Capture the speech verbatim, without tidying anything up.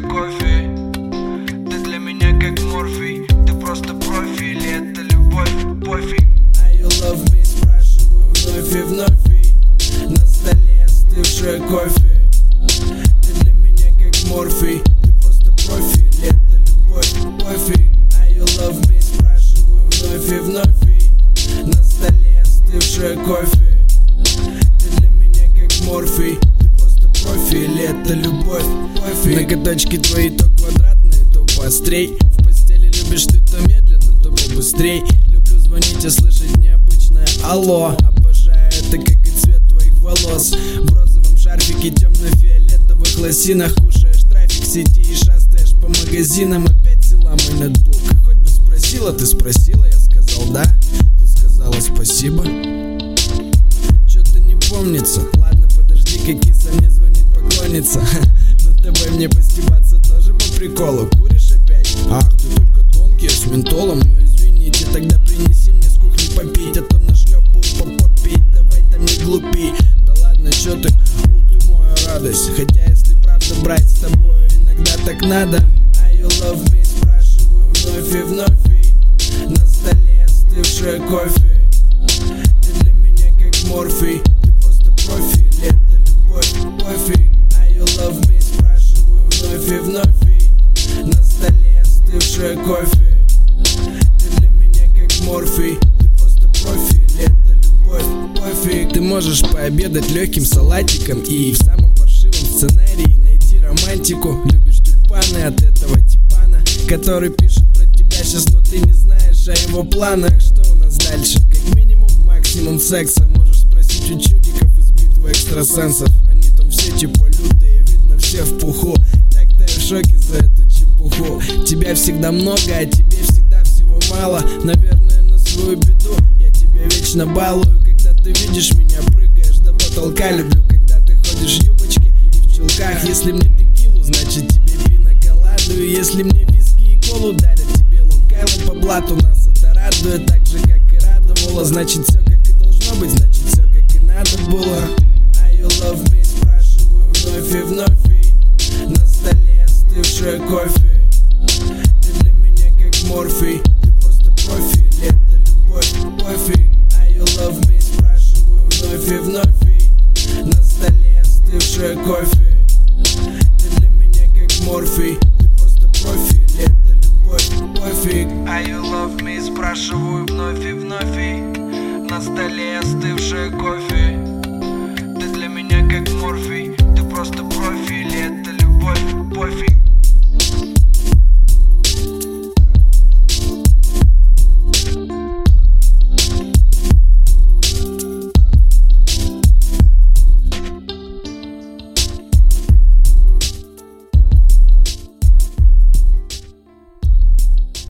остывшее кофе. Ты для меня как морфий, ты просто профи, или это любовь, пофиг. А you love me, спрашиваю вновь и вновь, на столе остывшее кофе. Ты для меня как морфий, ты просто профи, или это любовь, пофиг. А you love me, спрашиваю вновь и вновь, на столе остывшее кофе. Ты для меня как морфий, ты просто профи, или это любовь, пофиг. Ноготочки твои то квадратные, то поострей. В постели любишь ты то медленно, то побыстрей. Люблю звонить и слышать необычное алло. Обожаю это, как и цвет твоих волос. В розовом шарфике, темно-фиолетовых лосинах. Кушаешь трафик сети и шастаешь по магазинам. Опять взяла мой ноутбук. Хоть бы спросила, ты спросила, я сказал да. Ты сказала спасибо. Чё-то не помнится. Ладно, подожди, как киса мне звонит поклонница. Над тобой мне постебаться тоже по приколу. Куришь опять? Ах, ты только тонкий, с ментолом. Ну извините, тогда принеси мне с кухни попить, а то нашлепаю по попе. Давай там не глупи. Да ладно, чё ты, у ты моя радость. Хотя если правда брать с тобой, иногда так надо. А you love me, спрашиваю вновь и вновь, на столе остывшее кофе. Ты для меня как морфий, ты просто профи, или это любовь, пофиг. А you love me, спрашиваю вновь и вновь, на столе остывшее кофе. Ты для меня как морфий, ты просто профи, или это любовь, пофиг. Ты можешь пообедать легким салатиком и в самом паршивом сценарии найти романтику. Любишь тюльпаны от этого типана, который пишет про тебя сейчас, но ты не знаешь о его планах. Что у нас дальше? Как минимум максимум секса. Можешь спросить у чудиков из битвы экстрасенсов. Они там все типа лютые, видно все в пуху. Так-то я в шоке за эту чепуху. Тебя всегда много, а тебе всегда всего мало. Наверное, на свою беду я тебя вечно балую. Когда ты видишь меня, прыгаешь до потолка. Люблю, когда ты ходишь в юбочке и в чулках. Если мне текилу, значит тебе пина-коладу. И если мне виски и колу дарят, тебе лункайло по блату. Нас это радует так же, как и радовало. Значит все как и должно быть, значит все как и надо было. А you love me, спрашиваю вновь и вновь, на столе остывшее кофе. Ты для меня как морфий, ты просто профи, или это любовь, пофиг. А you love me, спрашиваю вновь и вновь, на столе остывшее кофе.